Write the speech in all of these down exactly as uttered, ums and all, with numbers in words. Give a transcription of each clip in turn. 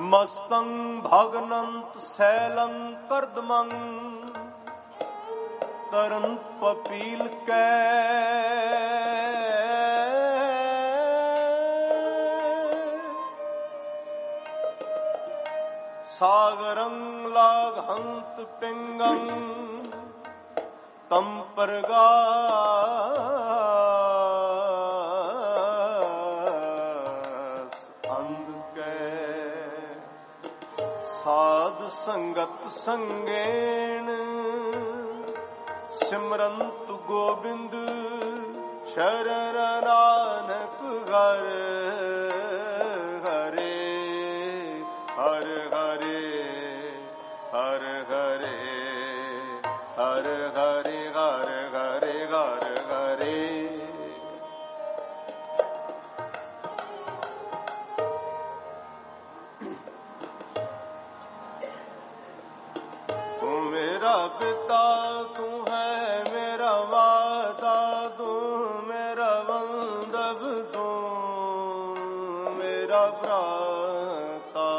मस्तं भग्नंत शैलं कर्दमं तरंत पपील कै सागरं लाघंत पिंगं तम परगा साध संगत संगेण सिमरंत गोविंद शरण नानक घर हरे हर हरे हर हरे हर हरे हर हरे हर हरे मेरा पिता तू है मेरा माता तू मेरा बंधव तू मेरा भ्राता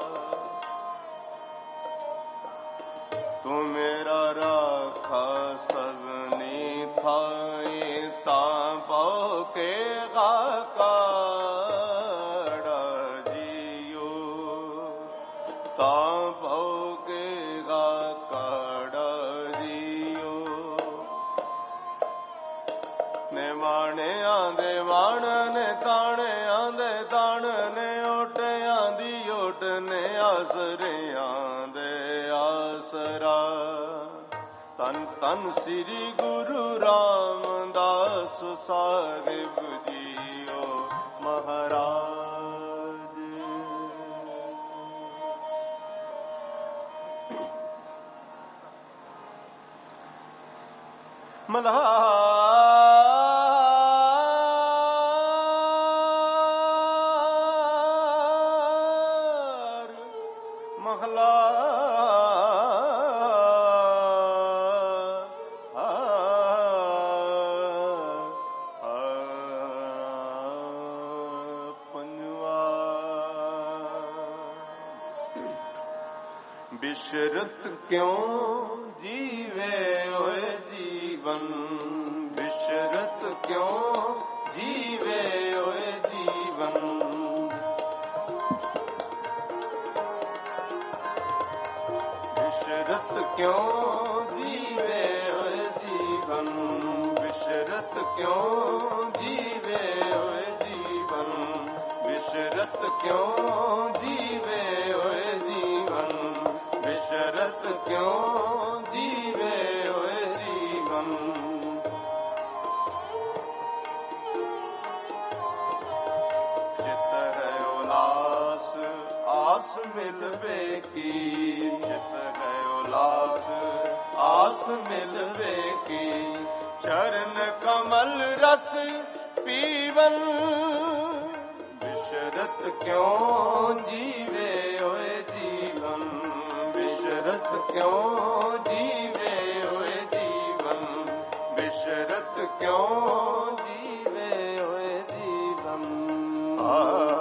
तू मेरा राखा सबनी थाई तांबो के गाका जियो तांबो के माने आंदे मान ने ताने आंदे तान ने ओटे आंदी ओट ने आसरे आंदे आसरा तन तन श्री गुरु रामदास साहिब जियो महाराज। मल्हार बिशरत क्यों जीवे ओए जीवन बिशरत क्यों जीवे ओए जीवन बिशरत क्यों जीवे ओए जीवन बिशरत क्यों जीवे ओए जीवन बिशरत क्यों जीवे ओए जीवन बिशरत क्यों जीवे ओए जीवन चित है उलास आस मिलवे की चित है उलास आस मिलवे की चरण कमल रस पीवन बिशरत क्यों जीवे ओए जीवन बिशरत क्यों जीवे ओए जीवन बिशरत क्यों जीवे ओए जीवन आ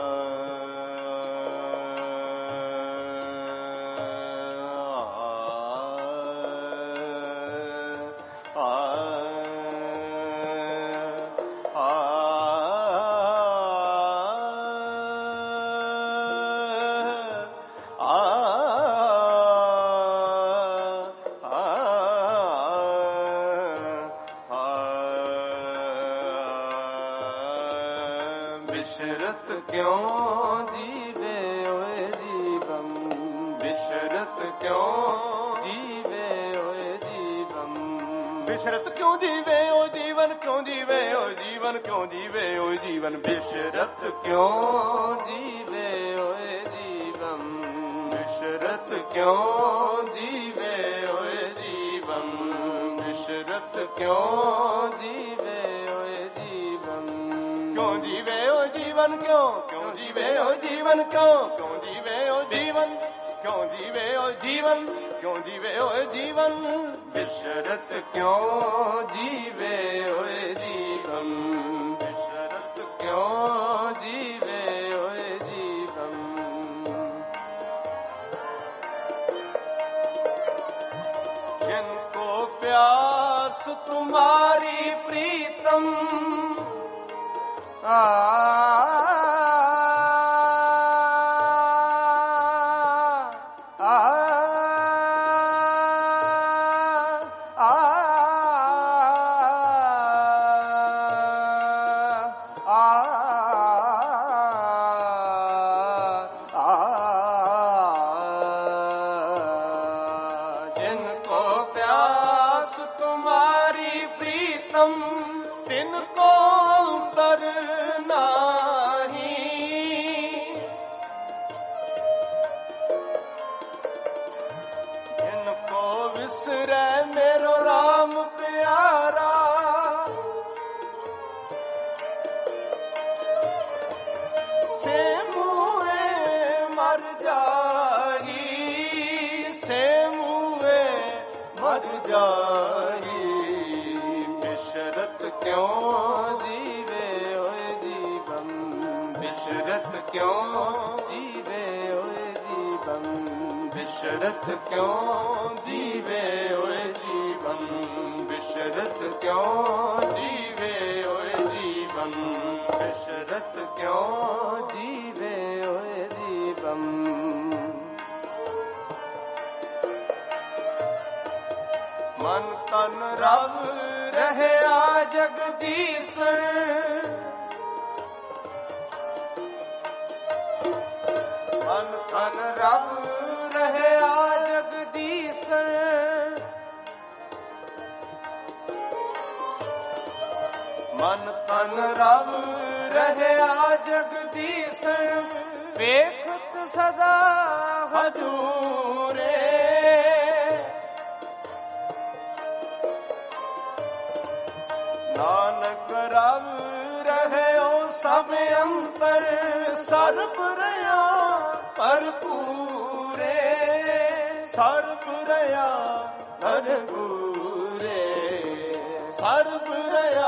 बिशरत क्यों जीवे ओए जीवन बिशरत क्यों जीवे ओए जीवन बिशरत क्यों जीवे ओ जीवन क्यों जीवे ओ जीवन क्यों जीवे ओ जीवन बिशरत क्यों जीवे ओए जीवन बिशरत क्यों जीवे ओए जीवन बिशरत क्यों जीवे ओए जीवन क्यों जीवे ओ जीवन क्यों क्यों जीवे ओ जीवन क्यों क्यों जीवे ओ जीवन क्यों जीवे ओ जीवन क्यों जीवे ओ जीवन बिशरत क्यों जीवे ओए जीवन बिशरत क्यों जीवे ओए जीवन बिशरत क्यों जीवे ओए जीवन, बिशरत क्यों जीवे ओए जीवन, बिशरत क्यों जीवे ओए जीवन। मन तन रव रहे आ जगदीश्वर, मन तन रव रहे आ जगदीश्वर, मन तन रव रहे आ जगदीश्वर, देखत सदा हजूरे। नानक रव रहे ओ सब अंतर, सर्ब रया भरपूरे, सर्ब रया भरपूरे, सर्ब रया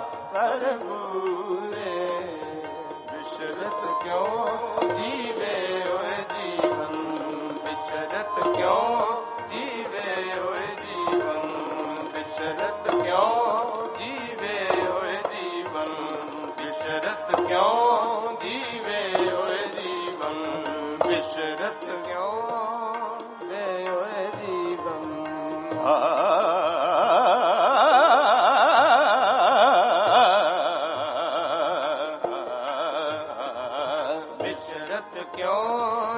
भरपूरे। बिशरत क्यों जीवे ओए जीवन, बिशरत क्यों जीवे ओए जीवन, बिशरत क्यों जीवे ओए जीवन, बिशरत क्यों जीवे ओए जीवन, बिशरत क्यों जीवे ओए जीवन। बिशरत क्यों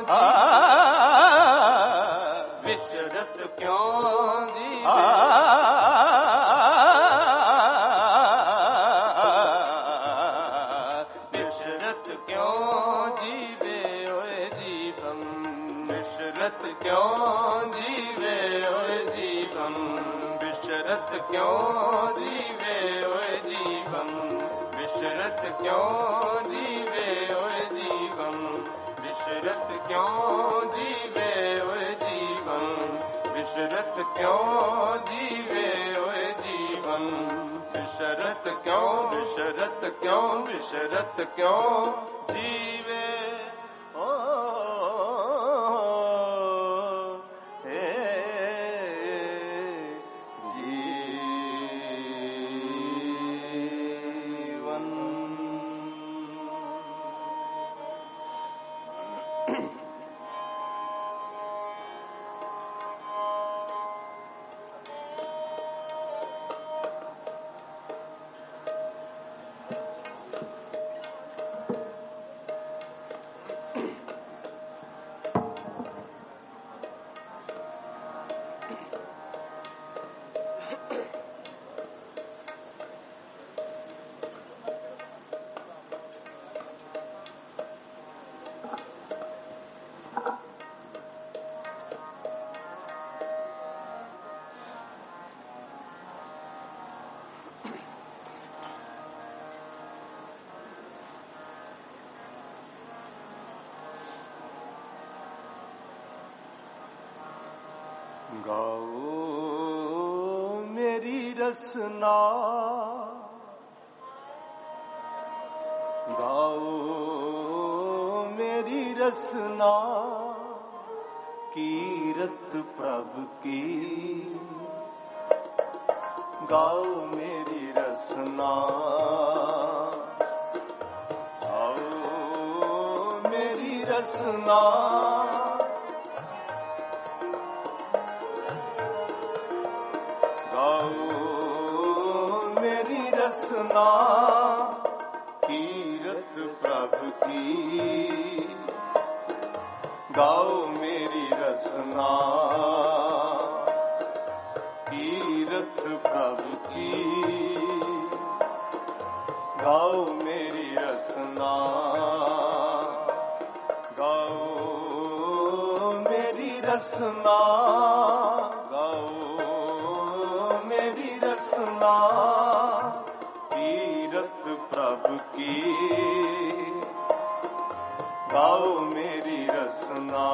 बिशरत क्यों जीवे, बिशरत क्यों जीवे ओए जीवन, बिशरत क्यों जीवे ओए जीवन, बिशरत क्यों जीवे ओए जीवन, बिशरत क्यों जीवे ओए जीवन, बिशरत क्यों जीवे ओए जीवन, बिशरत क्यों जीवे ओए जीवन, बिशरत क्यों, बिशरत क्यों, बिशरत क्यों जीवे ओ हे जीवन। गाओ मेरी रसना, गाओ मेरी रसना, कीरत प्रभु की। गाओ मेरी रसना, रसना गाओ मेरी रसना कीरत प्रभु की गाओ मेरी रसना कीरत प्रभु की गाओ मेरी रसना गाओ मेरी रसना गाओ मेरी रसना कीरत प्रभु की गाओ मेरी रसना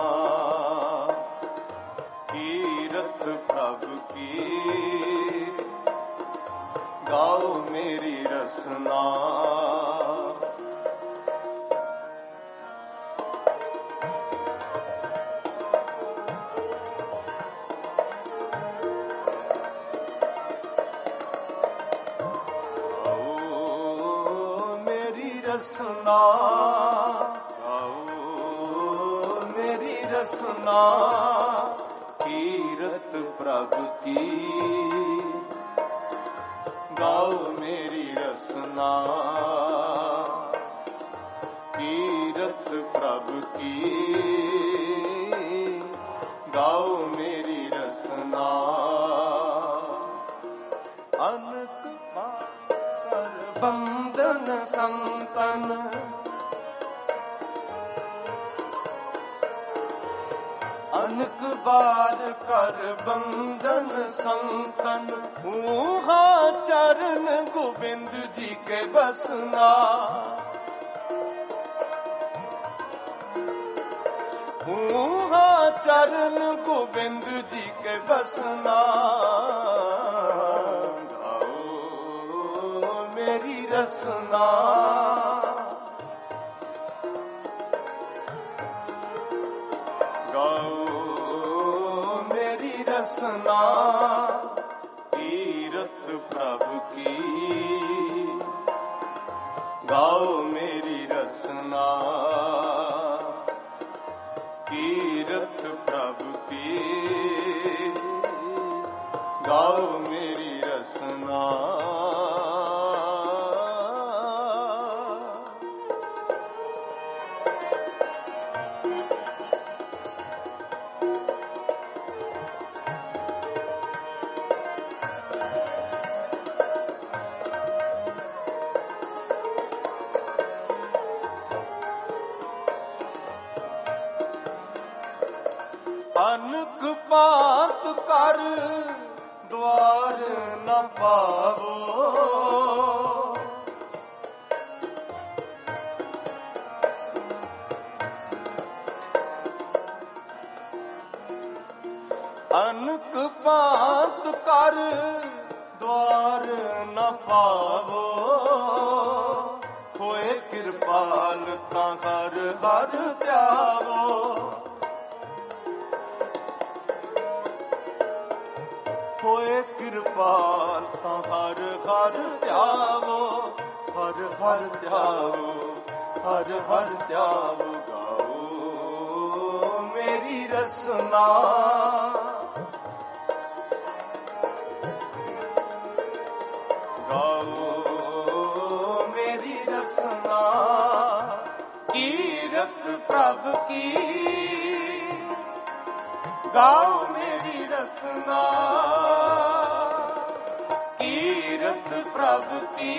कीरत प्रभु की गाओ मेरी रसना रसना गाओ मेरी रसना कीरत प्रभु की गाओ मेरी रसना कीरत प्रभु की गाओ मेरी रसना अनक पाकर बंधन संतन अनक बार कर बंधन संतन ऊहा चरण गोविंद जी के बसना ऊहा चरण गोविंद जी के बसना मेरी रसना गाओ मेरी रसना कीरत प्रभु की गाओ मेरी रसना कीरत प्रभु की गाओ मेरी रसना अनक बात कर द्वार न पावो अनक बात कर द्वार न पावो होए कृपाल ता हर हर त्यावो होए कृपाल ता हर हर त्यावो हर हर त्यावो हर हर त्यावो गाओ मेरी रसना गाओ मेरी रसना कीरत प्रभु की गाओ मेरी रसना कीरत प्रभु की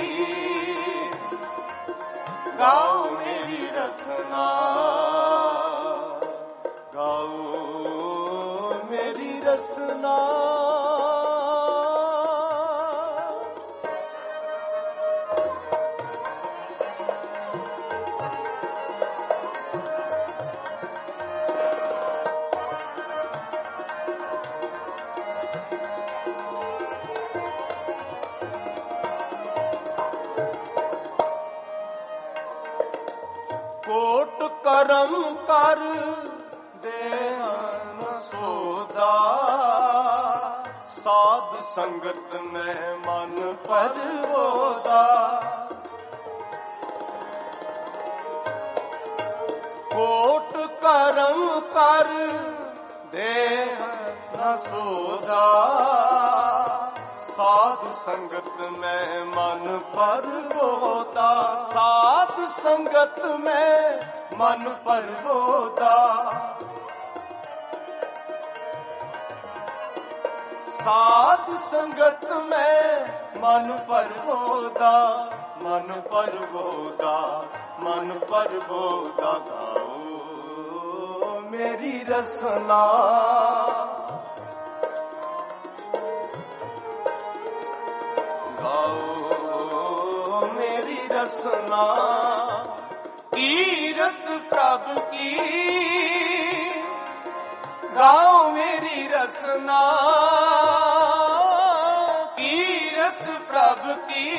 गाओ मेरी रसना गाओ मेरी रसना कोट करम कर दे सोदा साध संगत में मन पर होदा कोट करम कर देह न सोजा, साधु संगत में मन पर बोधा, साधु संगत में मन पर बोधा, साधु संगत में मन पर बोधा, मन पर बोधा, मन पर बोधा। गाओ मेरी रसना, गाओ मेरी रसना, कीरत प्रभु की, गाओ मेरी रसना, कीरत प्रभु की,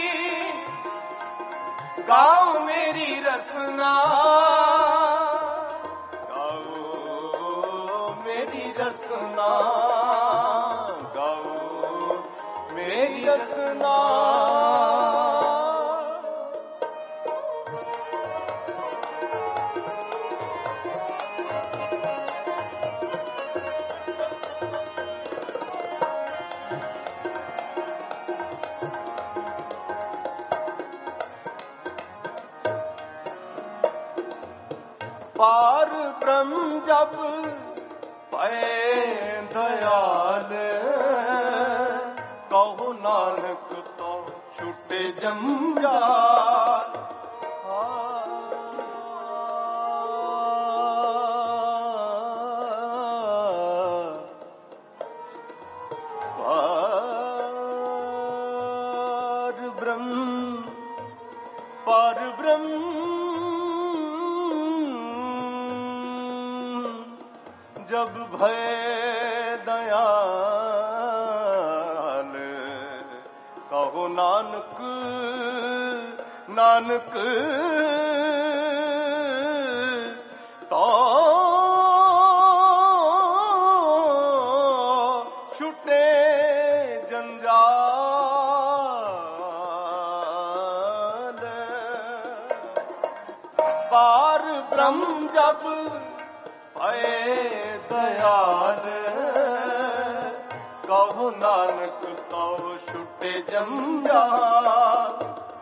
गाओ मेरी रसना, गाओ मेरी रसना, गाओ मेरी रसना। पार ब्रह्म जब पए दयाल, कहो नानक तो छूटे जंजाल। पार ब्रह्म, पार ब्रह्म जब भय दयाल, कहो नानक, नानक तो छूटे जंजाल। पार ब्रह्म जब भय दयाल, कहो नानक तो छूटे जंजाल।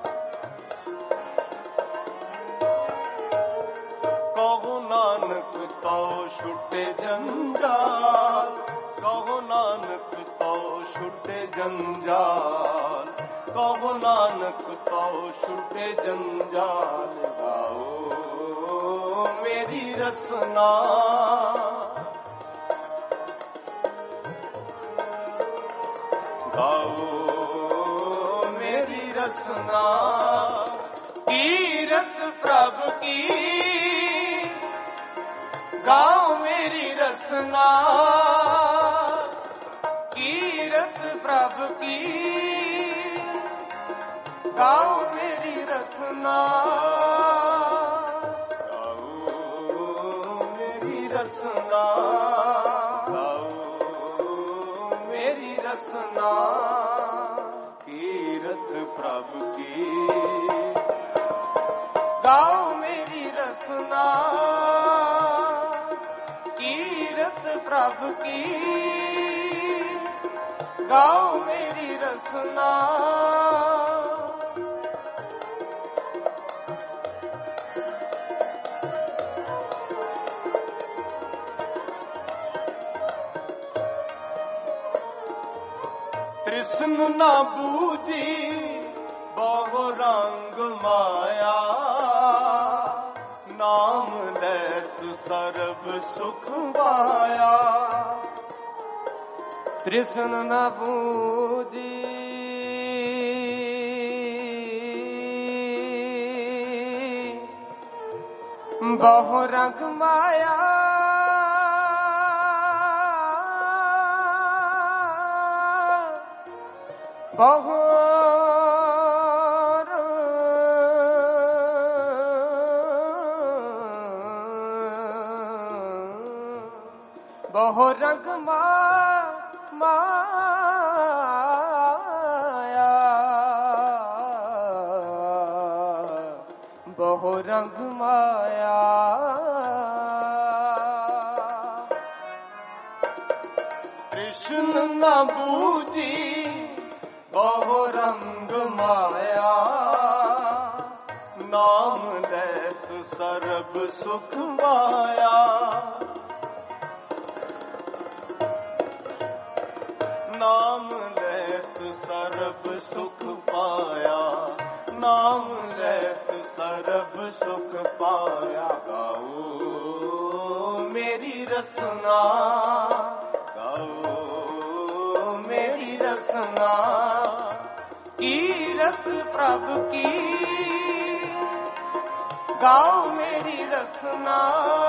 कहो नानक तो छूटे जंजाल, कहो नानक तो छूटे जंजाल, कहो नानक तो छूटे जंजाल। गाओ मेरी रसना, गाओ मेरी रसना, कीरत प्रभु की, गाओ मेरी रसना, कीरत प्रभु की, गाओ मेरी रसना, रसना, गाओ मेरी रसना, कीरत प्रभु की, गाओ मेरी रसना, कीरत प्रभु की, गाओ मेरी रसना। कृष्ण ना बूझी बहु रंग माया, नाम ले तु सर्व सुख पाया। कृष्ण ना बूझी बहु रंग माया, बहु बहु रंग माया, बहु रंग माया। न बूझी बहु रंग माया, नाम लेत सर्ब सुख पाया। नाम लेत सर्ब सुख पाया, नाम लेत सर्ब सुख पाया। गाओ मेरी रसना, गाओ मेरी रसना, कीरत प्रभु की। गाओ मेरी रसना,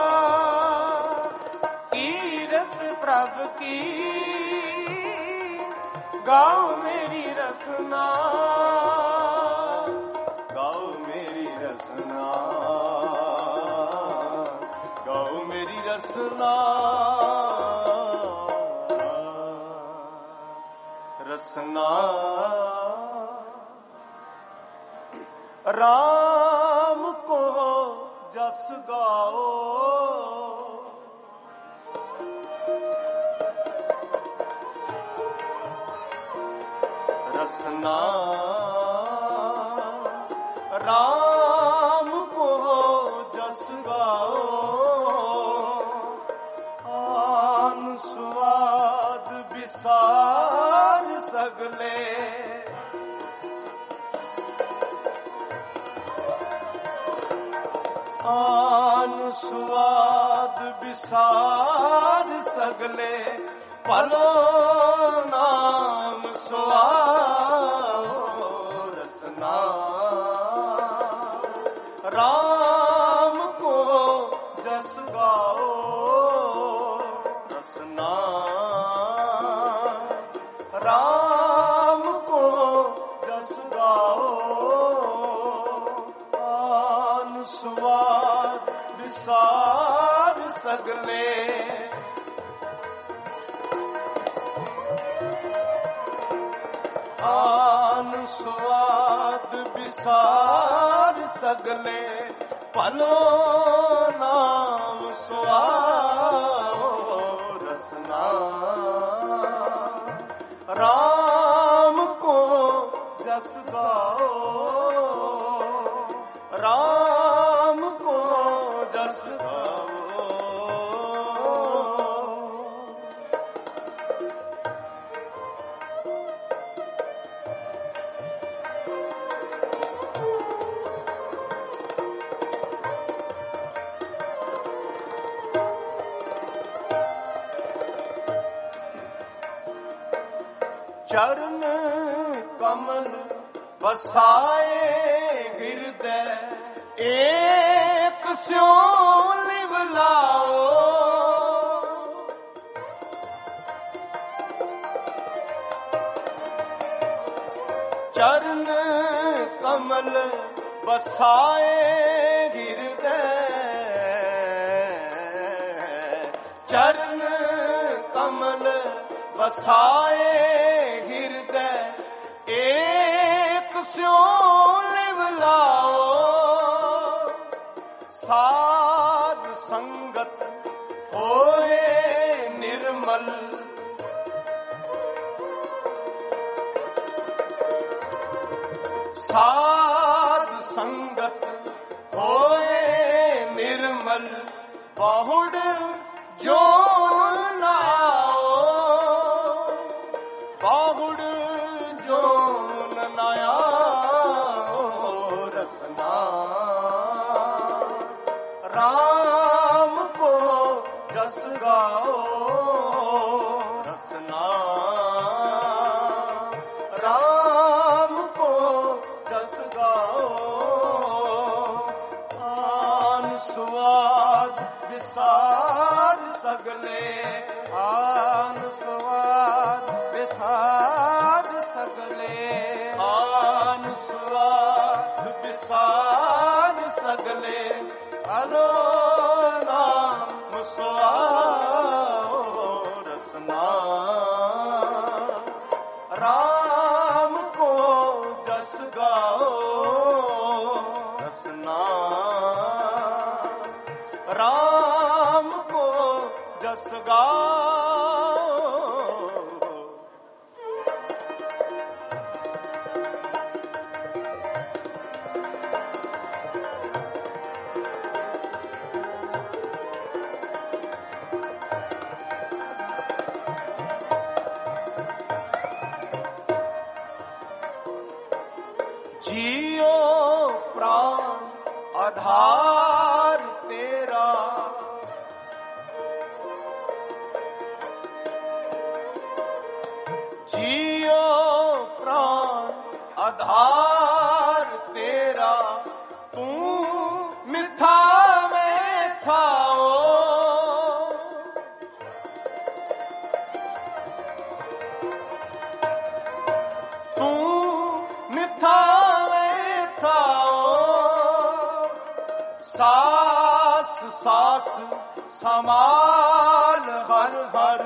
कीरत प्रभु की। गाओ मेरी रसना, गाओ मेरी रसना, गाओ मेरी रसना। रसना राम को जस गाओ, रसना राम को जस गाओ। आन स्वाद विसार सगले, आन स्वाद विसार सगले। पलो नाम स्वाओ, रसना राम को जस गाओ। रसना राम को जस गाओ। आन स्वाद विसार सगले, आन स्वाद विसार सगले। पलो नाम स्वाओ, रसना राम को जस गाओ। राम को जस गाओ। चरण कमल बसाए हृदय, एक स्यों लिवलाओ। चरण कमल बसाए हृदय, चरण कमल बसाए हृदय। एक स्यों लिवलाओ, साध संगत होए निर्मल। साध संगत होए निर्मल। बहुड़ जो नाओ, बहुड़ जो नया। रसना राम को जस गाओ। रसना राम को जस गाओ। आन स्वाद विसार सगले, आन स्वाद विसार सगले। आन स्वाद विसार सगले। हलो नाम स्वाओ, रसना राम को जस गाओ। रसना राम को जस गाओ। जियो प्राण आधार तेरा, जियो प्राण आधार तेरा, तू मिथा में थाओ, तू मिथा में थाओ, सास सास समाल हर हर,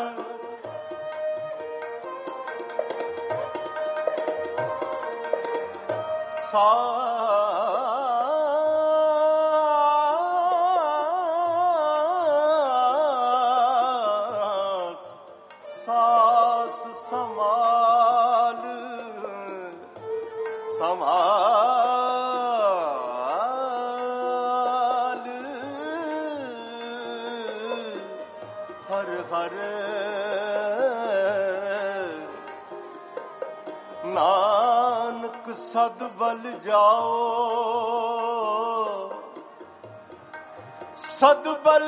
सास सास समाल समाल हर हर, नानक सद बल जाओ, सद बल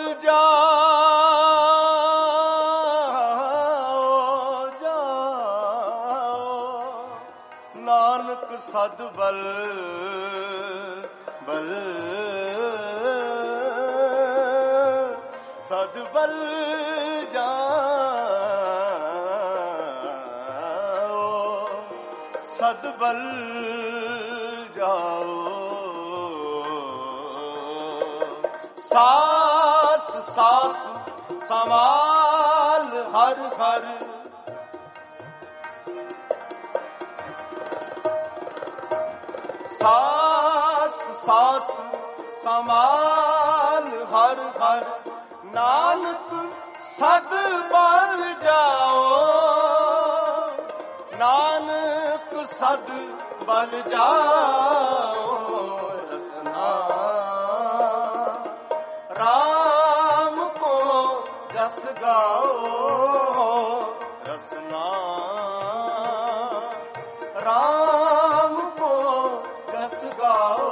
जाओ जाओ, नानक सद बल बल सद बल जाओ, सद बल जाओ, सास सास समाल हर हर, सास सास समाल हर हर, नानक सद बल जाओ, नानक सद बल जाओ, रसना राम को जस गाओ, रसना राम को जस गाओ,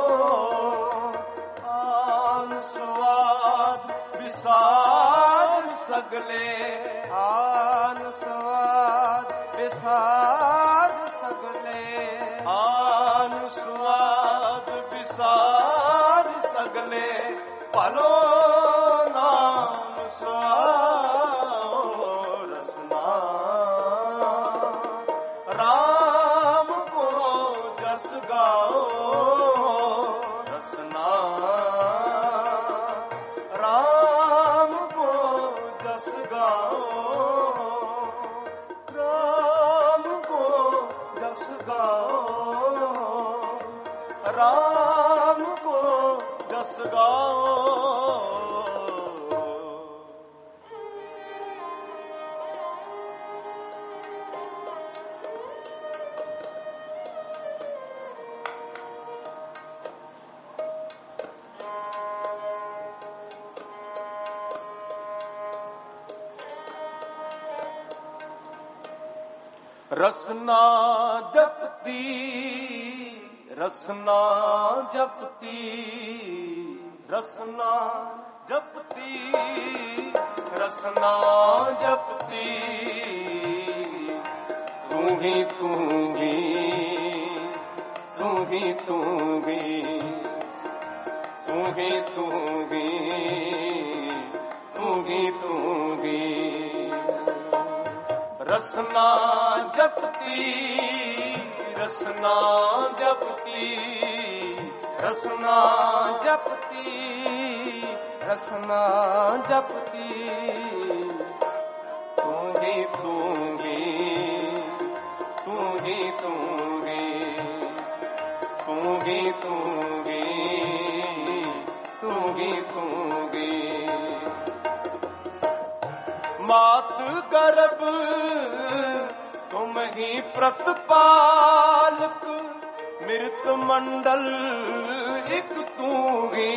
आन स्वाद विसार सगले, आन स्वाद विसार सगले, आन स्वाद विसार सगले, भलो नाम स्वाओ, रसना राम को जस गाओ, रसना राम को जस गाओ, राम को जस गाओ, राम को जस गाओ। रसना जपती, रसना जपती, रसना जपती, रसना जपती, तू ही तू ही तू ही तू ही तू ही तू ही तू ही तू ही, रसना जपती, रसना जपती, रसना जपती, रसना जपती, तू ही तू ही तू ही तू ही तू ही तू ही तू ही तू ही, मात गर्भ तुम ही प्रतिपालक, मृत मंडल एक तू ही,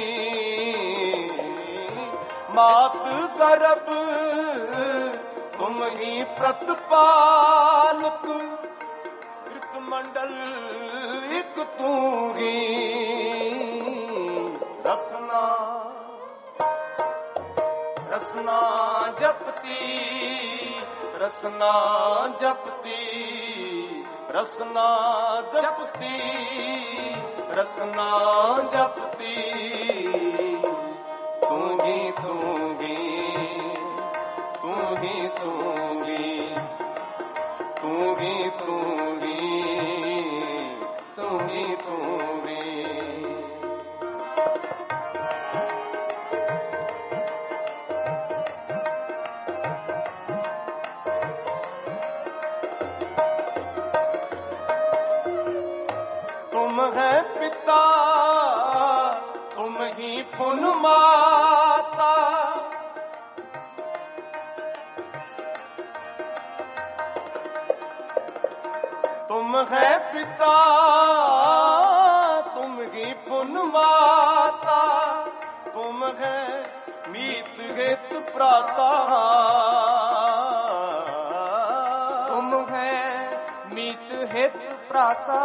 मात गर्भ तुम ही प्रतिपालक, मृत मंडल एक एक तू ही रसना रसना जपती रसना जपती रसना जपती रसना जपती तू ही तू ही तू ही तू ही तू ही तू ही तू ही तू ही तुम है पिता तुम ही पुन माता तुम है पिता तुम ही पुन माता तुम है मीत हित प्राता तुम है मीत हित प्राता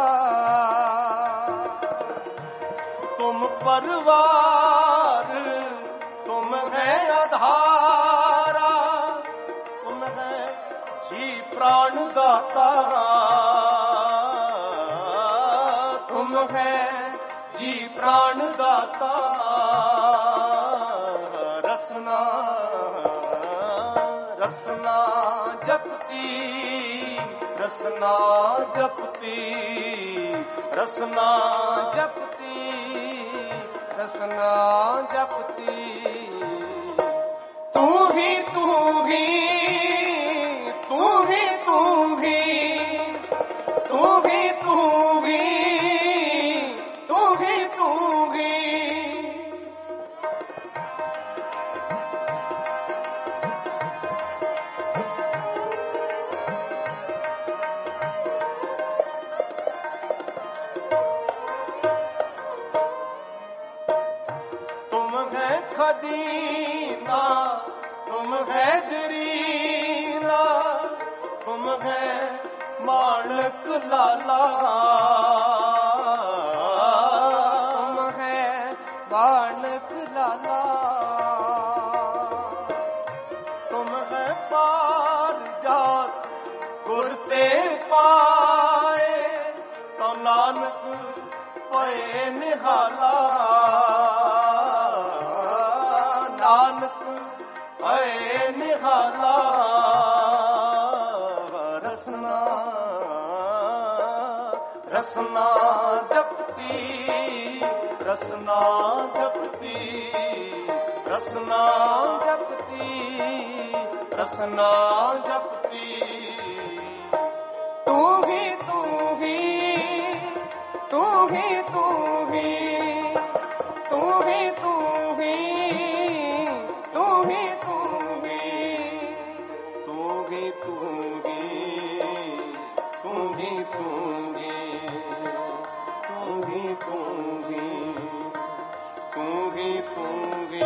तुम परिवार तुम है आधारा तुम है जी प्राण दाता तुम है जी प्राण दाता रसना रसना जपती रसना जपती रसना जपती रसना जपती तू ही तू ही तू ही तू ही तू ही तू ही तू ही तू ही तुम है खदीना तुम है जरीना तुम है माणक लाला तुम है बाणक लाला तुम है पार जात गुरते पाए तो नानक पे निहाला नानक पे निहाला रसना रसना जपती रसना जपती रसना जपती रसना जपती तू ही तू ही तू ही तू ही तू ही तू ही तू ही तू ही तू ही तू ही तू ही तू ही तू ही तू ही तू ही तू ही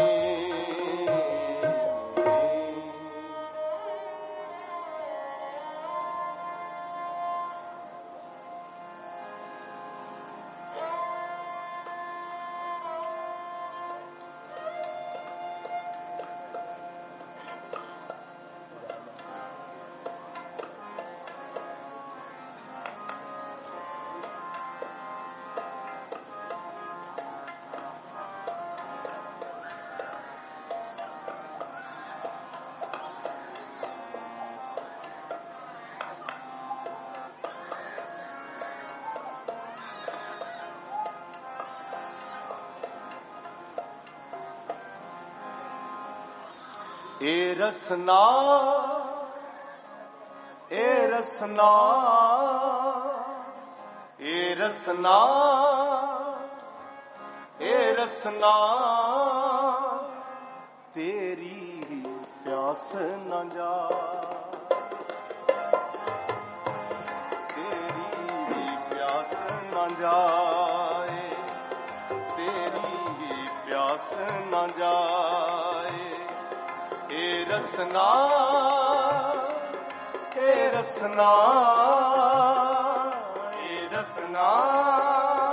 ए रसना ए रसना ए रसना ए रसना तेरी ही प्यास न जा तेरी ही प्यास न जाए तेरी ही प्यास न जाए ए रसना ए रसना ए रसना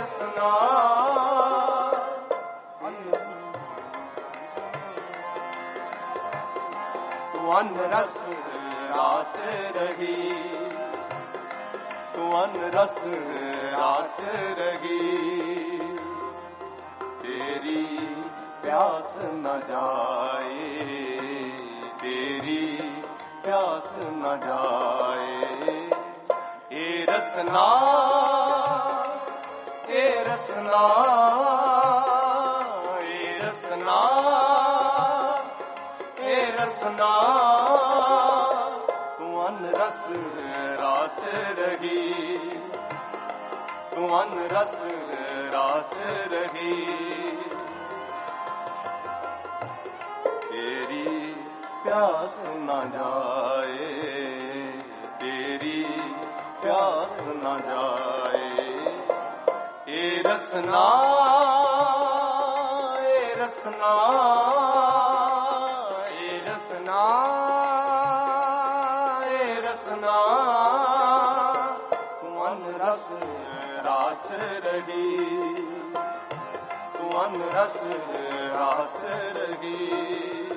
रसना तू अन्न रस रात रही तू अन्न रस रात रही तेरी प्यास न जाए तेरी प्यास न जाए ए रसना ए रसना ए रसना ए रसना तू अन्न रस रात रही तू अन्न रस रात रही तेरी प्यास न जाए तेरी प्यास न जाए ए रसना ए रसना ए रसना ए रसना तू अन्न रस रात रही तू अन्न रस रात रही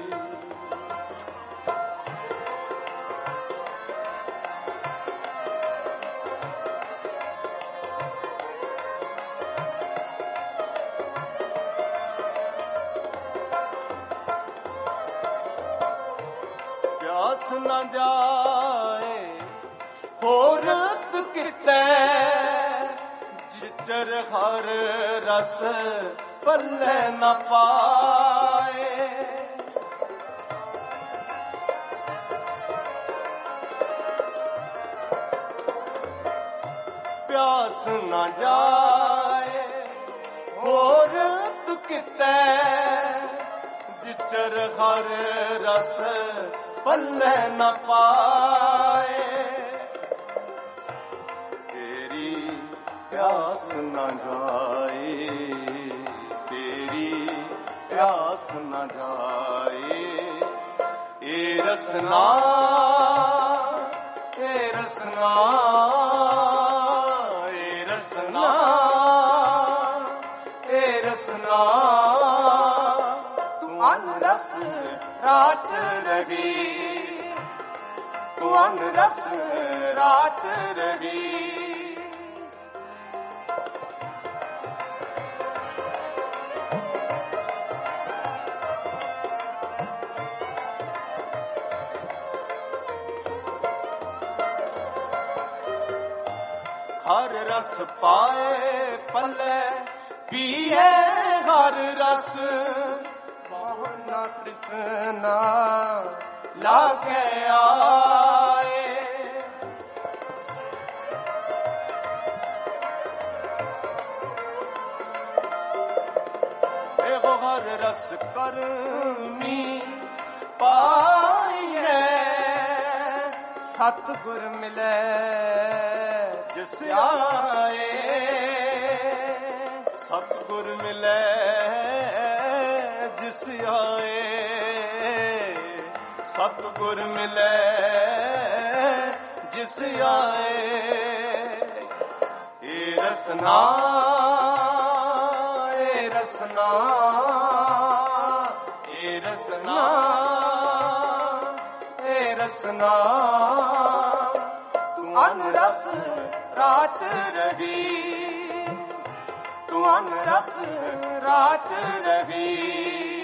प्यास न जाए होरत किते जिचर हर रस पल्ले न पाए प्यास न जाए होरत किते जिचर हर रस पल्ले न पाए तेरी प्यास न जाए तेरी प्यास न जाए ए रसना ए रसना ए रसना ए रसना तू अन्न रस रात रही तू अन्न रस रात रही हर रस पाए पल्ले पिए हर रस बहुना कृष्णा लागे आए एगो हर रस करमी पाई है सतगुर मिले जिस आए सतगुर मिले जिस आए सतगुर मिले जिस आए ए रसना ए रसना ए रसना ए रसना तू अन्न रस रात रही तू अन्न रस रात रही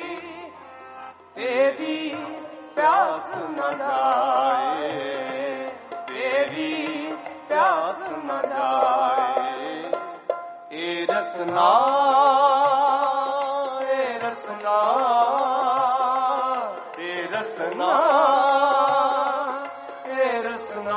तेरी प्यास न जाए तेरी प्यास न जाए ए रसना ए रसना ए रसना ए रसना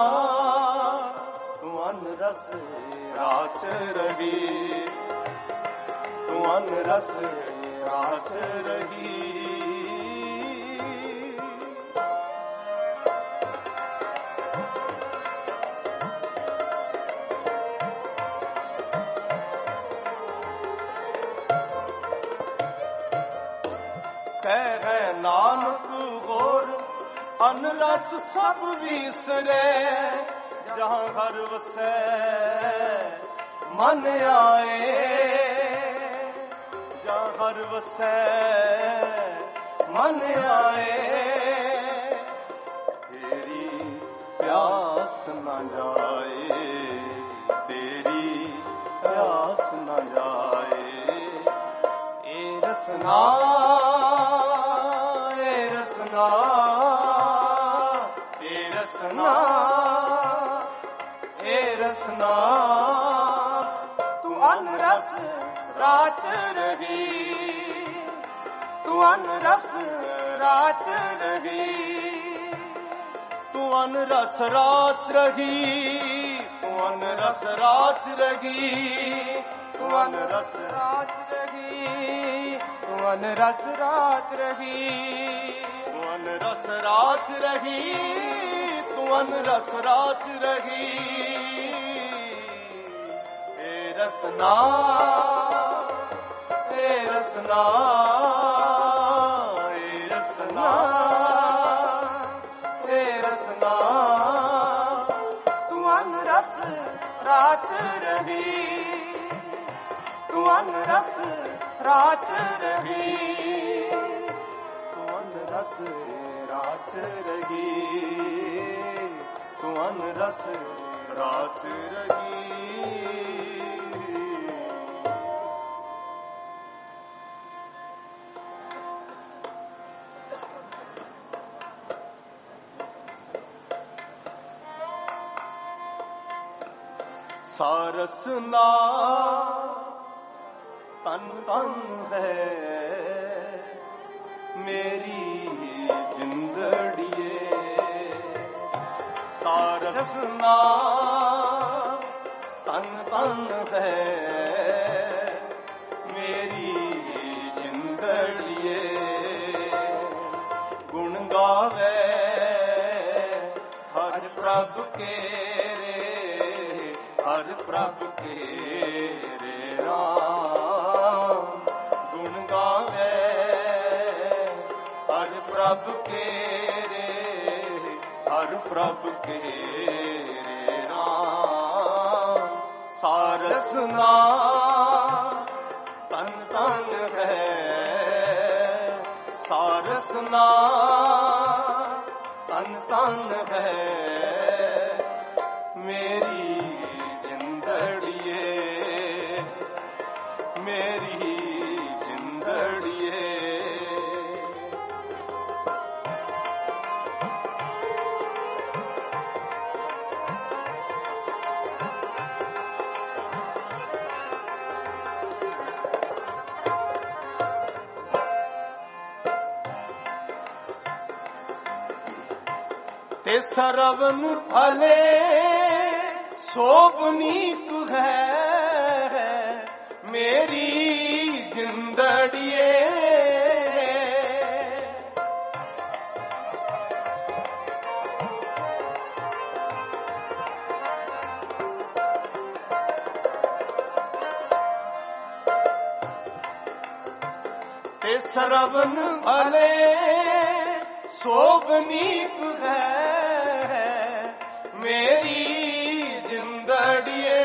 तू अन्न रस रात रही तू अन्न रस रात रही कह नानक गोर अन्न रस सब विसरे जहाँ हर वसै ਮਨ ਆਏ, ਜਾਂ ਹਰ ਵਸੈ ਮਨ ਆਏ, ਤੇਰੀ ਪਿਆਸ ਨਾ ਜਾਏ, ਤੇਰੀ ਪਿਆਸ ਨਾ ਜਾਏ। ਏ ਰਸਨਾ, ਏ ਰਸਨਾ, ਏ ਰਸਨਾ, ਏ ਰਸਨਾ, ਤੂੰ ਅਨ ਰਸ ਰਾਚ ਰਹੀ, ਤੂੰ ਅਨ ਰਸ ਰਾਚ ਰਹੀ, ਤੂੰ ਅਨ ਰਸ ਰਾਚ ਰਹੀ, ਤੂੰ ਅਨ ਰਸ ਰਾਚ ਰਹੀ, ਤੂੰ ਅਨ ਰਸ ਰਾਚ ਰਹੀ, ਤੂੰ ਅਨ ਰਸ ਰਾਚ ਰਹੀ, ਤੂੰ ਅਨ ਰਸ ਰਾਚ ਰਹੀ, ਤੂੰ ਅਨ ਰਸ ਰਾਚ ਰਹੀ। ਏ ਰਸਨਾ, ਏ ਰਸਨਾ, ਏ ਰਸਨਾ, ਏ ਰਸਨਾ, ਤੂੰ ਅਨ ਰਸ ਰਾਚ ਰਹੀ, ਤੂੰ ਅਨ ਰਸ ਰਾਚ ਰਹੀ, ਤੂੰ ਅਨ ਰਸ ਰਾਚ ਰਹੀ, ਤੂੰ ਅਨ ਰਸ ਰਾਚ ਰਹੀ। ਸਾਰਸ ਨਾ ਤਨ ਤਨ ਹੈ ਮੇਰੀ ਜਿੰਦੜੀਏ, ਸਾਰਸ ਨਾ ਤਨ ਤਨ ਹੈ ਮੇਰੀ ਜਿੰਦੜੀਏ। ਗੁਣ ਗਾਵੇ ਹਰ ਪ੍ਰਭ ਕੇਰੇ, ਹਰ ਪ੍ਰਭ ਕੇਰੇ ਰਾਮ। ਗੁਣ ਗਾਵੇ ਹਰ ਪ੍ਰਭ ਕੇਰੇ, ਹਰ ਪ੍ਰਭ ਕੇਰੇ ਰਾਮ। ਸਾਰਸ ਨਾ ਤਨ ਤਨ ਹੈ, ਸਾਰਸ ਨਾ ਤਨ ਤਨ ਹੈ ਮੇਰੀ ਜਿੰਦੜੀਏ, ਮੇਰੀ ਜਿੰਦੜੀਏ। ਤੇ ਸਰਵਨ ਭਲੇ ਸੋਭਨੀਕ ਹੈ ਮੇਰੀ ਜਿੰਦੜੀਏ। ਤੇ ਸਰਵਨ ਭਲੇ ਸੋਭਨੀਕ ਹੈ ਮੇਰੀ ਜਿੰਦੜੀਏ।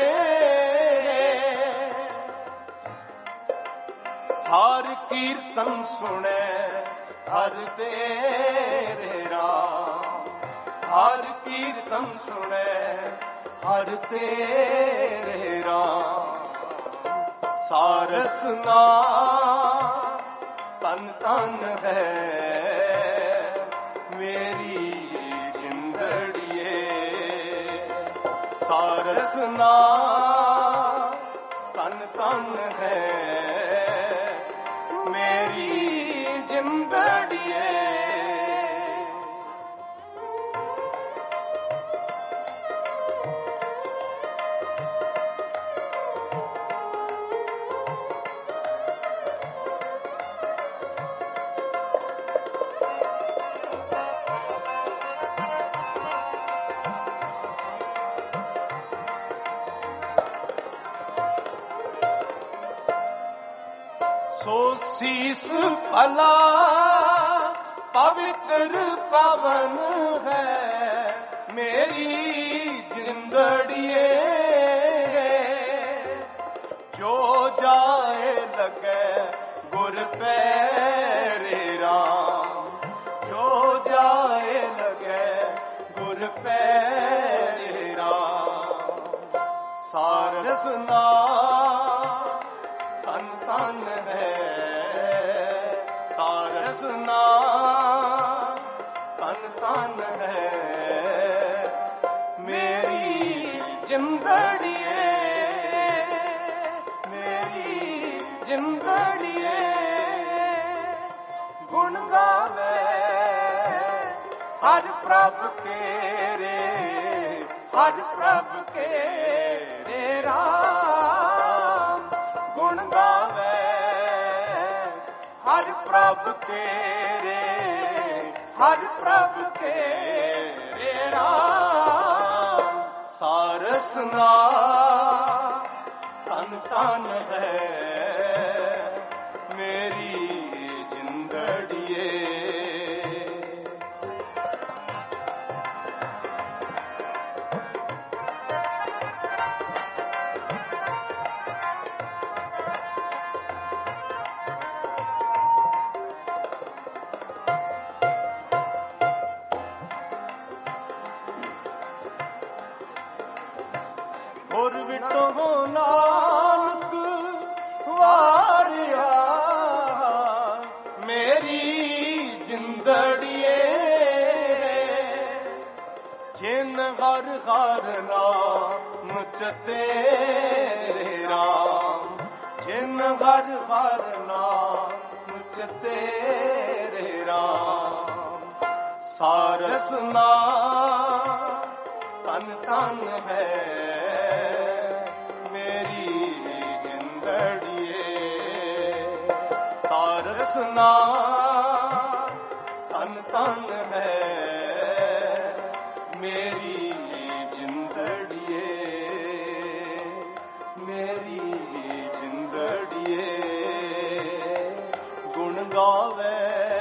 ਹਰ ਕੀਰਤਨ ਸੁਣੇ ਹਰ ਤੇਰੇ ਰਾਮ, ਹਰ ਕੀਰਤਨ ਸੁਣੇ ਹਰ ਤੇਰੇ ਰਾਮ। ਸਾਰਸ ਨਾ ਤਨ ਤਨ ਹੈ ਮੇਰੀ ਜਿੰਦੜੀਏ। ਸਾਰਸ ਨਾ ਤਨ ਤਨ ਹੈ ਮੇਰੀ ਜਿੰਦੜੀਏ। ਸੋ ਸੀਸ ਭਲਾ ਪਵਿੱਤਰ ਪਵਨ ਹੈ ਮੇਰੀ ਜਿੰਦੜੀਏ। जो जाए लगे गुर पैरे राम, जो जाए लगे गुर पैरे राम। सारस नाम तन तन है, सारस नाम तन तन है, मेरी जिंदड़िए मेरी जिंदड़िए गुण गावे हर प्रभु तेरे, हर प्रभु तेरे राम। गुण गावे हर प्रभु तेरे, हर प्रभु तेरे राम। सारस नाम तन तन है, मेरी जिंदड़िए। और विटो नानक वारिया, मेरी जिंदड़िए। जिन हर हर नाम तेरे राम, जिन हर हर नाम तेरे राम। सारस नाम तन तन है, मेरी जिंदड़िए। सारस नाम तन तन है, मेरी जिंदड़िए, मेरी जिंदड़िए। गुण गावे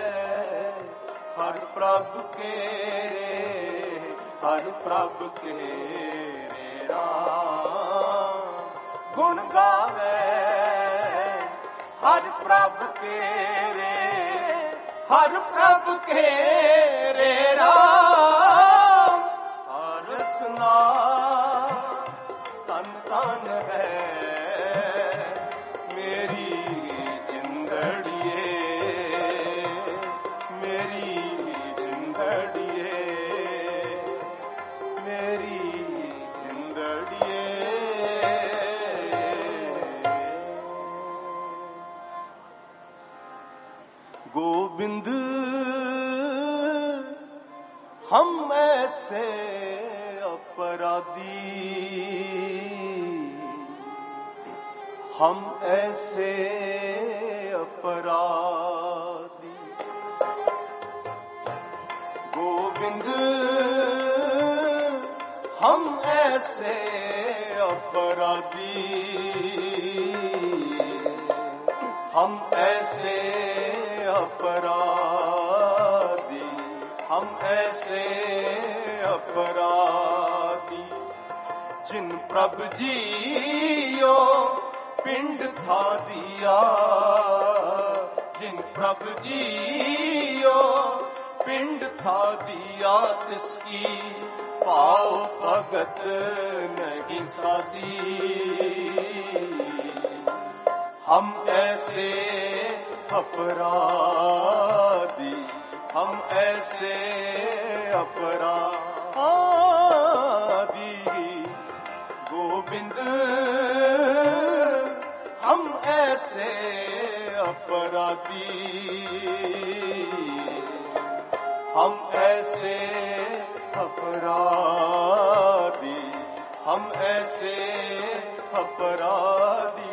हर प्रभु केरे, हर प्रभु केरे राम। गुण गावे हर प्रभु केरे, हर प्रभु केरे राम। सारस नाम तन तन है, मेरी जिंदड़िए, मेरी जिंदड़िए, मेरी जिंदड़िए। गोविंद हम ऐसे अपराधी, हम ऐसे अपराधी। गोविंद हम ऐसे अपराधी, हम ऐसे अपराधी, हम ऐसे अपराधी। जिन प्रभु जियो पिंड था दिया, जिन प्रभु जियो पिंड था दिया, तिसकी पाओ भगत नहीं साधी। हम ऐसे अपराधी, हम ऐसे अपराधी। गोविंद हम ऐसे अपराधी, हम ऐसे अपराधी, हम ऐसे अपराधी।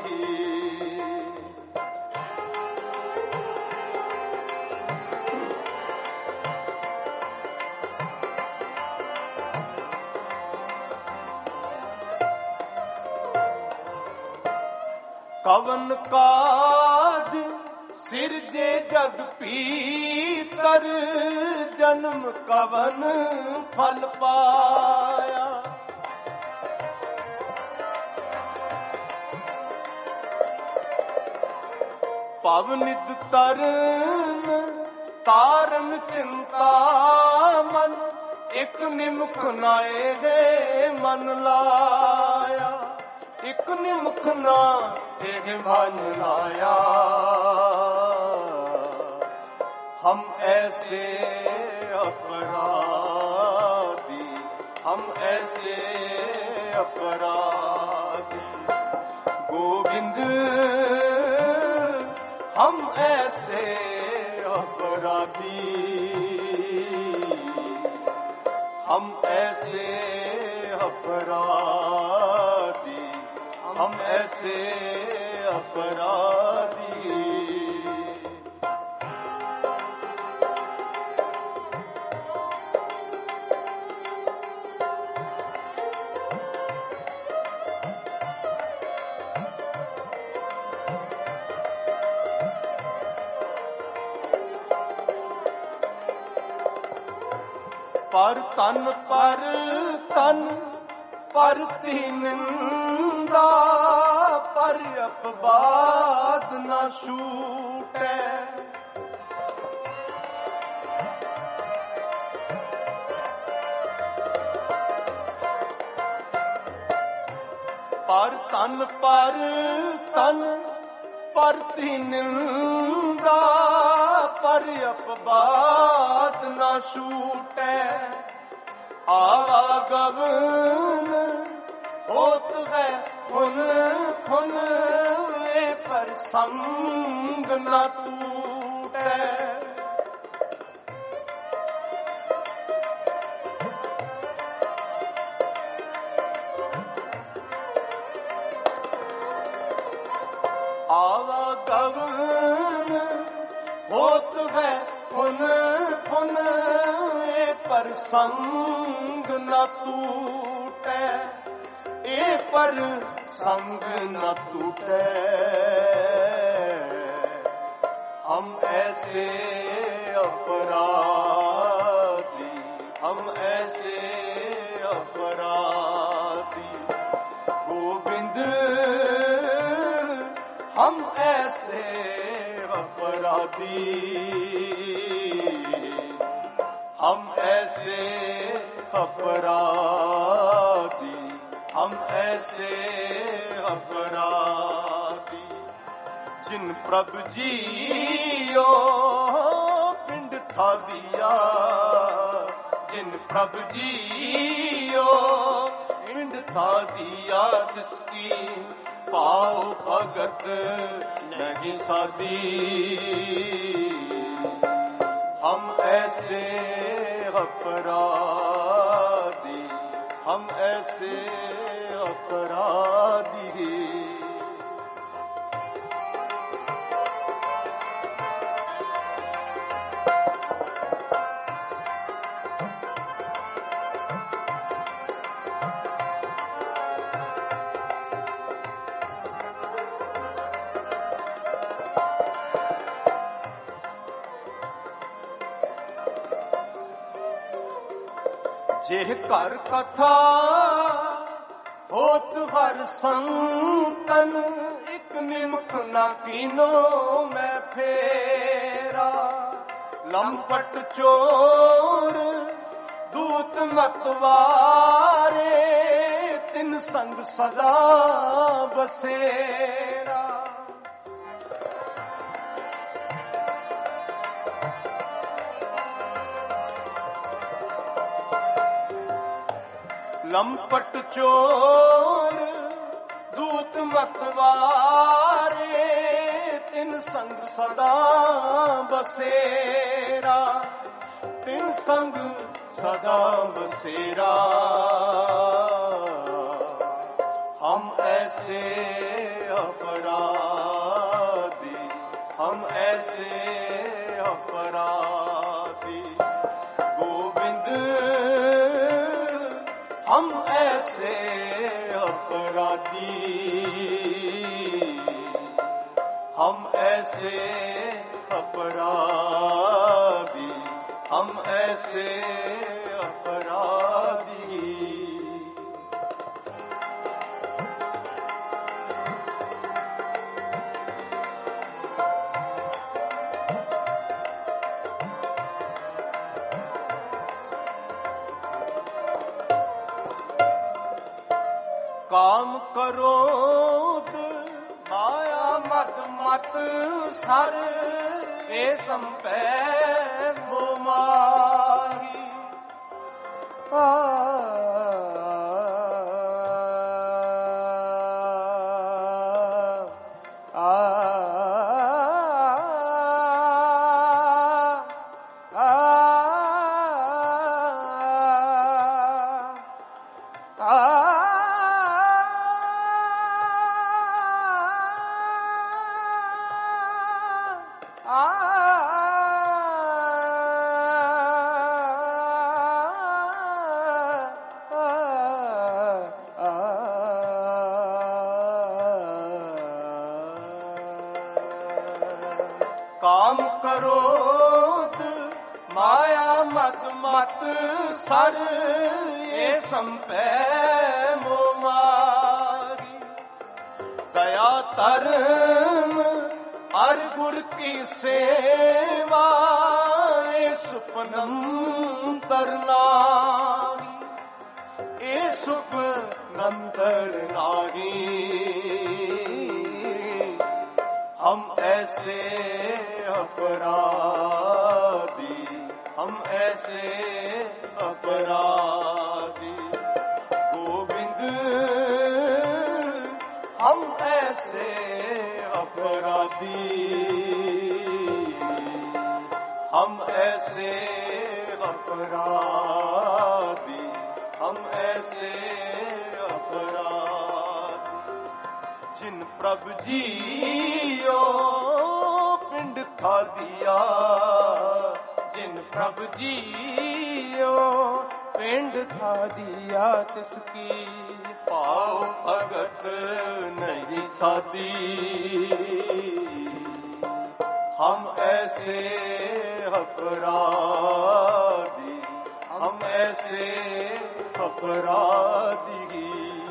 कवन काज सिरजे जग पीतर, जन्म कवन फल पाया। पवनित तरन तारन चिंता मन, एक निमुख नाए है मन लाया, एक निमुख ना एक मन लाया। हम ऐसे अपराधी, हम ऐसे अपराधी गोविंद, हम ऐसे अपराधी, हम ऐसे अपराधी, हम ऐसे अपराधी। पर तन पर तन पर निंदा, पर अपवाद न छूटे। पर तन पर तन पर निंदा, पर अपवाद न छूटे। आवागमन होत है खुन खुन, पर संग न टूटे। आवागमन होत है खुन खुन, पर संग न टूटे, ए पर संग न टूटे। हम ऐसे अपराधी, हम ऐसे अपराधी गोविंद, हम ऐसे अपराधी, हम ऐसे अपराधी, हम ऐसे अपराधी। जिन प्रभु जियो पिंड था दिया, जिन प्रभु जियो पिंड था दिया, जिसकी पाओ भगत नहीं साधी। हम ऐसे अपराधी, हम ऐसे अपराधी। जेह कर कथा होत हर संतन, एक निमुख ना कीनो मैं फेरा। लंपट चोर दूत मतवारे, तिन संग सदा बसेरा। लंपट चोर दूत मतवारे, तिन संग सदा बसेरा, तिन संग सदा बसेरा। हम ऐसे अपराधी, हम ऐसे अपराधी गोविंद, हम ऐसे अपराधी, हम ऐसे अपराधी, हम ऐसे अपराधी। काम करोध माया मद मत सर ए संपै मो माही। आ काम करोध माया मद मत सर ए संपै मो माही। दया धर्म और गुर की सेवा ए सुपनम तरनाही। ए सुपनम तरनाही हम ऐसे अपराधी, हम ऐसे अपराधी गोविंद, हम ऐसे अपराधी, हम ऐसे अपराधी, हम ऐसे अपराधी। जिन प्रभु जियो पिंड था दिया, जिन प्रभु जियो पिंड था दिया तिसकी पाओ भगत नहीं सादी। हम ऐसे अपराधी, हम ऐसे अपराधी।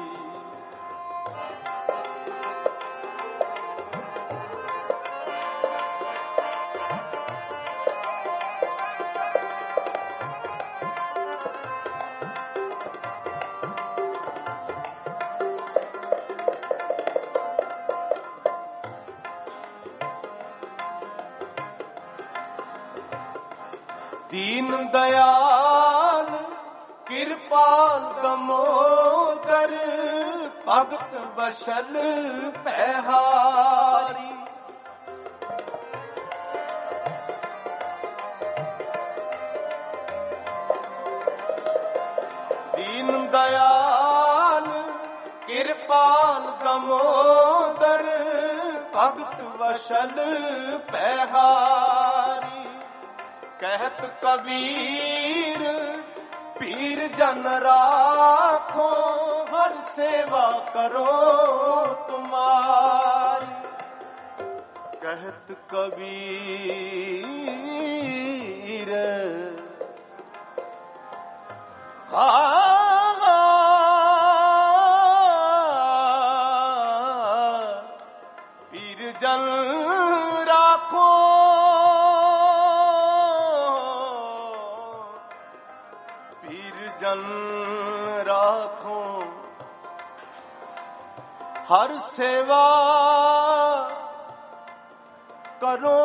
दीन दयाल कृपाल दमोदर भगत बशल पहारी। दीन दयाल कृपाल दमोदर भगत बशल पहारी। कहत कबीर पीर जन राखो हर सेवा करो तुम्हारी। कहत कबीर हाँ पीर जन राखो जन राखो हर सेवा करो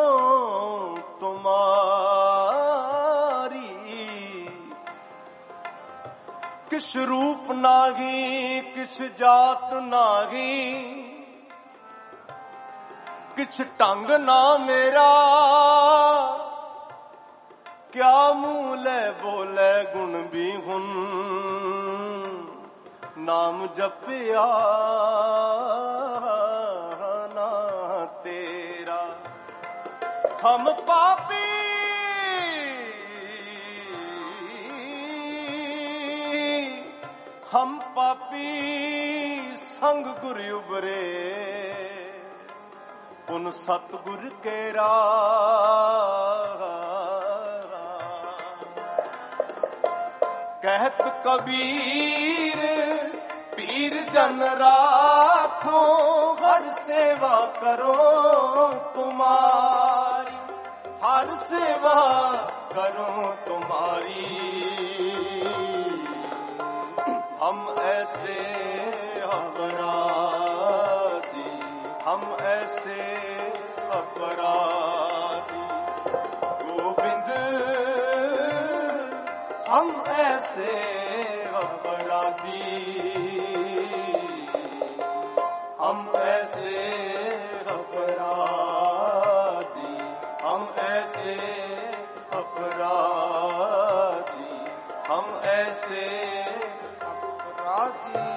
तुम्हारी। किस रूप नागी किस जात नागी, किछ ढंग ना मेरा। क्या मूले बोले गुण भी हुन नाम जपिया ना तेरा। हम पापी हम पापी संग गुर उबरे उन सतगुर के राह। कहत कबीर पीर जन राखो हर सेवा करो तुम्हारी। हर सेवा करो तुम्हारी। हम ऐसे हम हम ऐसे अपराधी गोविंद, हम ऐसे अपराधी, हम ऐसे अपराधी, हम ऐसे अपराधी, हम ऐसे अपराधी।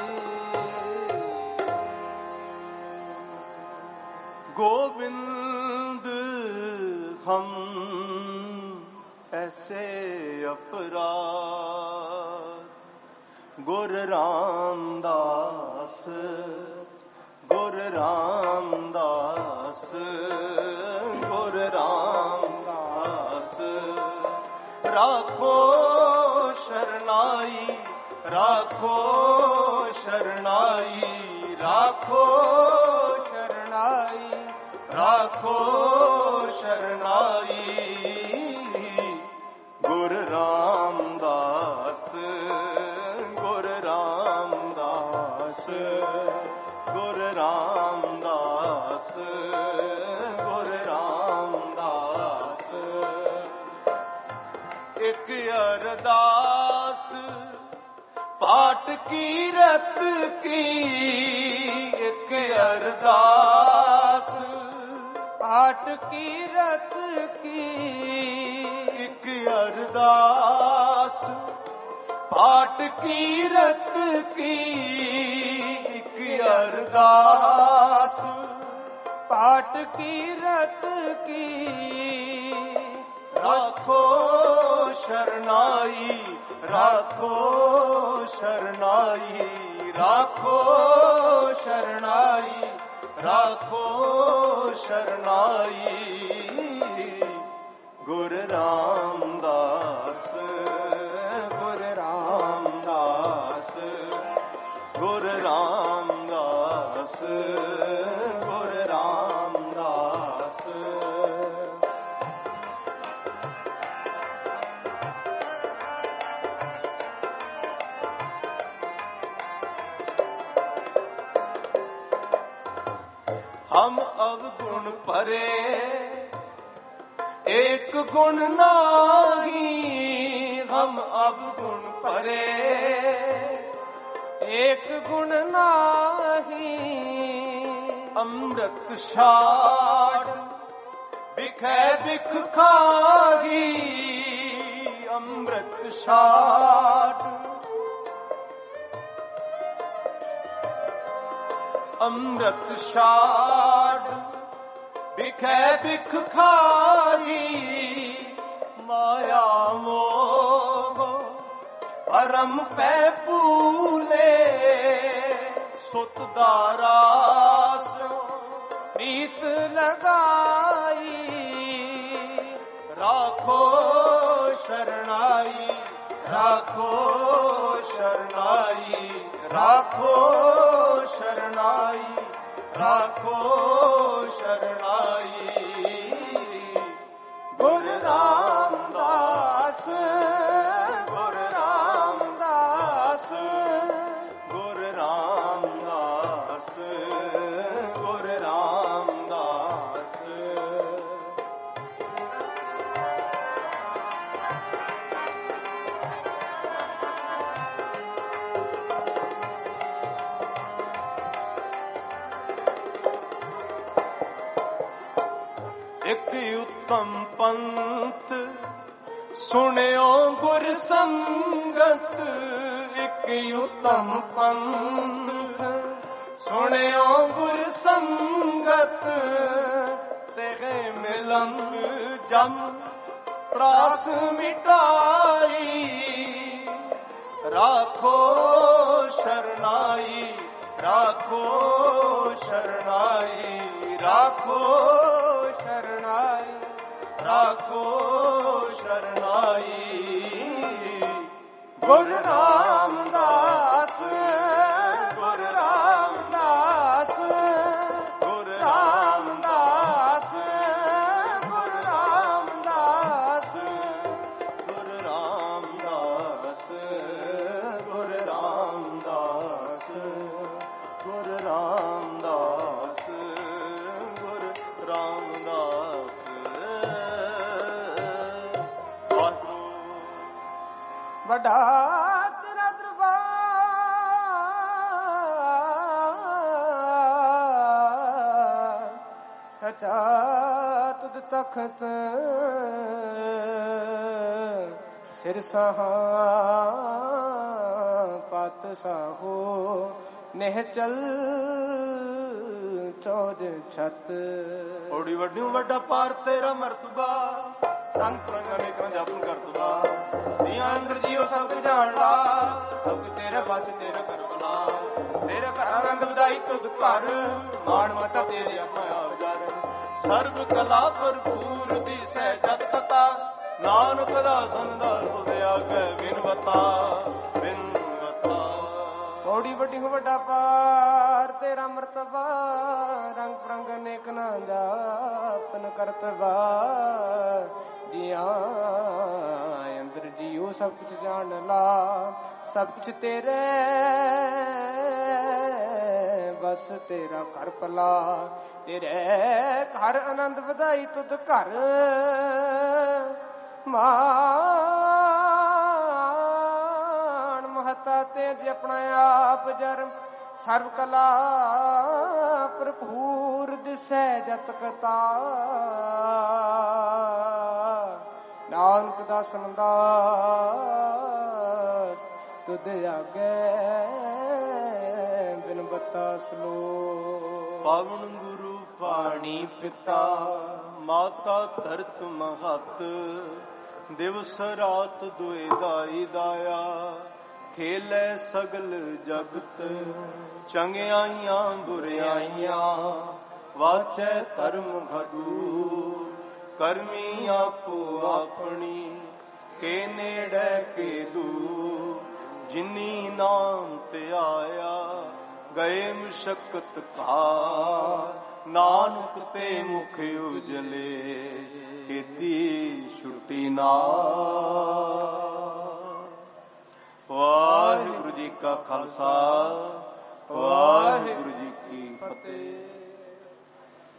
गोविंद हम ऐसे अपराध, गुर रामदास, गुर रामदास, गुर रामदास, राखो शरणाई, राखो शरणाई, राखो शरणाई, राखो शरणाई, गुर रामदास, गुर रामदास, गुर रामदास, गुर रामदास। एक अरदास पाठ की रत की, एक अरदास पाठ की रत की, एक अरदास पाठ की रत की, एक अरदास पाठ की रत की, राखो शरणाई, राखो शरणाई, राखो शरणाई, राखो शरणाई, गुर रामदास, गुर रामदास, गुर रामदास, गुर रामदास। हम अवगुण परे एक गुण नाही, हम अवगुण परे एक गुण नाही, अमृत शाड बिखै बिख खाही, अमृत शाड, अमृत शाड बिखै बिख खाही, माया मोह परम पै पूले, सुत दारास प्रीत लगाई, राखो शरणाई, राखो शरणाई, राखो शरणाई, राखो शरणाई, गुर रामदास, गुर रामदास, गुर रामदास, गुर रामदास। एक उत्तम पंथ सुनियो गुर संगत, एक उत्तम पंथ सुनियो गुर संगत, तेरे मिलंग जम त्रास मिटाई, राखो शरणाई, राखो शरणाई, राखो शरणाई, राखो शरणाई, गुर रामदास, गुर रामदास, गुर रामदास, गुर रामदास, गुर रामदास, गुर रामदास, गुर रामदास। ਰਾਮਦਾਸ ਵਾਹਿਗੁਰੂ। ਵੱਡਾ ਤੇਰਾ ਦਰਬਾਰ ਸਚਾ ਤੁਧ ਤਖਤ ਸਿਰ ਸਹਾ ਪਤ ਸਾਹੋ ਨਿਹਚਲ ਚੌਦ ਛਤ। ਓੜੀ ਵੱਡਿਓ ਵੱਡਾ ਪਾਰ ਤੇਰਾ ਮਰਤਬਾ ਰੰਗ ਪ੍ਰੰਗ ਅਨੇਕਾਂ ਜਾਪਨ ਕਰਤਬਾ। ਦੀਆਂ ਅੰਦਰ ਜੀਓ ਸਭ ਕੁ ਜਾਣ ਲਾ ਸਭ ਕੁ ਤੇਰੇ ਬਸ ਤੇਰਾ ਕਰ ਬਲਾ। ਤੇਰੇ ਘਰ ਆਨੰਦ ਵਧਾਈ ਤੁਧ ਘਰ ਮਾਣ ਮਤਾ ਤੇਰੇ ਆਪਣਾ ਆਪ ਜਰ। ਸਰਬ ਕਲਾ ਭਰਪੂਰ ਦੀ ਸਹਿ ਜਤ ਕਤਾ ਨਾਨਕ ਦਾ ਸੰਦਾ ਤੁਧ ਆਗੇ ਬਿਨਵਤਾ ਬਿਨਵਤਾ। ਓੜੀ ਵੱਡੀ ਵੱਡਾ ਪਾਰ ਤੇਰਾ ਮਰਤਬਾ ਰੰਗ ਪ੍ਰੰਗ ਅਨੇਕ ਨਾ ਜਾਪਨ ਕਰਤਬਾ। ਜੀਆਂ ਅੰਦਰ ਜੀਓ ਸਭ ਕੁਛ ਜਾਣ ਲਾ ਸਭ ਕੁਛ ਤੇਰੇ ਬਸ ਤੇਰਾ ਘਰ ਭਲਾ। ਤੇਰੇ ਘਰ ਆਨੰਦ ਵਧਾਈ ਤੁਧ ਘਰ ਮਾਣ ਮਹਤਾ ਤੇਜ ਆਪਣਾ ਆਪ ਜਰ। ਸਰਬ ਕਲਾ ਭਰਪੂਰ ਦਿਸੈ ਜਤ ਕਤਾ ਨਾਨਕ ਦਾਸਨ ਦਾਸ ਤੁਧ ਆਗੇ ਬਿਨ ਬਤਾ ਸਲੋ। ਪਾਵਨ ਗੁਰੂ ਪਾਣੀ ਪਿਤਾ ਮਾਤਾ ਧਰਤ ਮਹਤ ਦਿਵਸ ਰਾਤ ਦੁਇ ਦਾਈ ਦਾਇਆ। ਖੇਲੇ ਸਗਲ ਜਗਤ ਚੰਗਿਆਈਆਂ ਬੁਰਿਆਈਆਂ ਵਾਚੈ ਧਰਮ ਘਦੂ। ਕਰਮੀ ਆਪੋ ਆਪਣੀ ਕੇ ਨੇੜੇ ਕੇ ਦੂਰ। ਜਿਨੀ ਨਾਮ ਤੇ ਆਇਆ ਗਏ ਮੁਸ਼ਕਤ ਕਾ ਨਾਨਕ ਤੇ ਮੁਖ ਉਜਲੇ ਕੀਤੀ ਛੁੱਟੀ ਨਾ। ਵਾਹਿਗੁਰੂ ਜੀ ਕਾ ਖਾਲਸਾ ਵਾਹਿਗੁਰੂ ਜੀ ਕੀ ਫਤਿਹ।